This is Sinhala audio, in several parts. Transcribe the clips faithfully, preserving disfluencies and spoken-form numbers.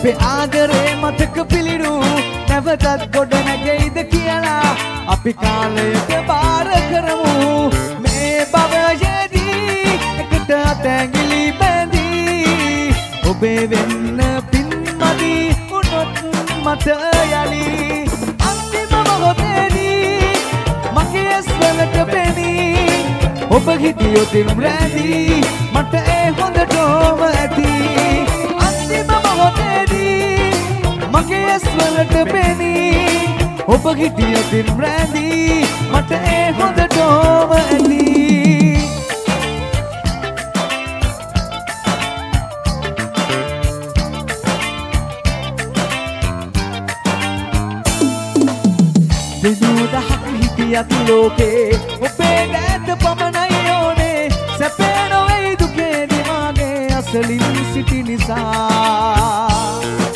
අපේ ආදරේ මතක පිළිරු නැවතත් ගොඩ නැගෙයිද කියලා අපි කාලයට බාර කරමු මේ භවයේදී එකට අතැඟිලි බැඳී ඔබේ වෙන්න පින්මදි උනොත් මට යලි අන්තිම මොහොතේදී මගේ ඇස් වලට පෙනී ඔබ හිටියොතින් රැඳී මට ඒ හොඳටම ඇති අන්තිම මොහොතේදී මගේ ඇස් වලට පෙනී ඔබ හිටියොතින් රැඳී මට ඒ හොඳටම ඇති දෙනෝදහක් හිටියත් ලෝකේ ඔබේ දෑත පමණයි ඕනේ සැපේ නොවේ දුකේ දිවාගේ අසලින් සිටි නිසා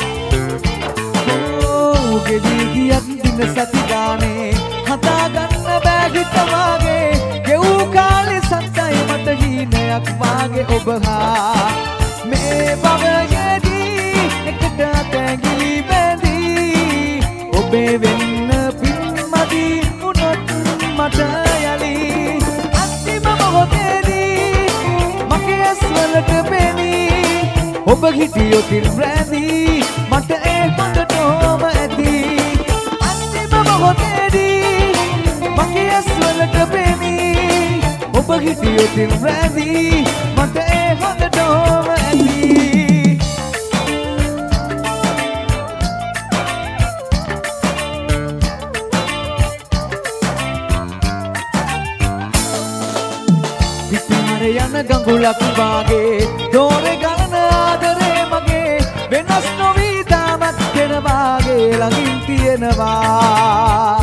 ගෙවී ගියත් දින සති ගානේ හදාගන්න බෑ හිත වාගේ ගෙවූ කාලේ සත්තයි මට හීනයක් වාගේ ඔබ හා මේ භවයේදී එකට අතැඟිලි බැඳී ඔබේ වෙන්න පින්මදි උනොත් මට යලි අන්තිම මොහොතේදී මගේ ඇස් වලට පෙනී ඔබ හිටියොතින් රැඳී මට ඒ හොඳටම ඇති අන්තිම මොහොතේදී මගේ ඇස් වලට පෙනී ඔබ හිටියොතින් රැඳී මට ඒ හොඳටම ඇති පිටාර යන ගඟුලක් වාගේ දෝරේ ගලන ආදරේ මගේ වෙනස් නොවී තාමත් දෙන වාගේ ළඟින් තියෙනවා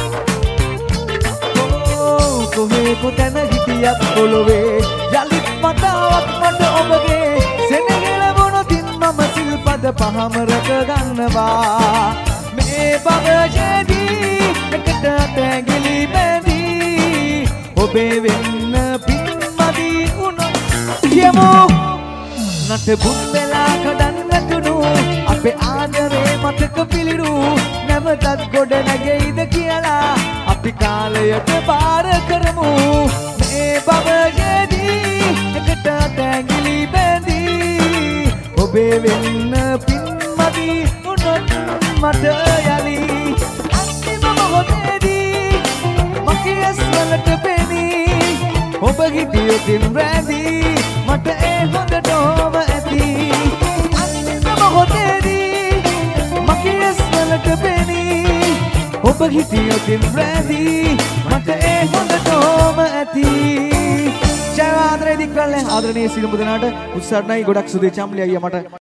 කොහේ කොතැන හිටියත් පොළොවේ යලිත් මතාවක් මට ඔබගේ සෙනෙහල වුණොතින් මම සිල්පද පහම රැක ගන්නවා මේ භවයේදී එකට අතැඟිලි බැඳී ඔබේ වෙන්න පින්මදි උනොත් කියමු නටබුන් වෙලා කඩන් වැටුණු අපේ ආදරේ මතක පිළිරු නැවතත් ගොඩ නැගෙයිද කියලා අපි කාලයට බාර කරමු මේ භවයේදී එකට අතැඟිලි බැඳී ඔබේ වෙන්න පින්මදි උනොත් මට යලි අන්තිම මොහොතේදී මගේ ඇස් වලට පෙනී ඔබ හිටියොතින් රැඳී මට ඒ හොඳටම ඇති අන්තිම මොහොතේදී මගේ ඇස් වලට පෙනී ඔබ හිටියොතින් රැඳී මට ඒ හොඳටම ඇති ජය ආදරේ දික්කල්නේ ආදරණීය සිළුමු දෙනාට උත්සාහයි ගොඩක් සුදේ චම්ලි අයියා මට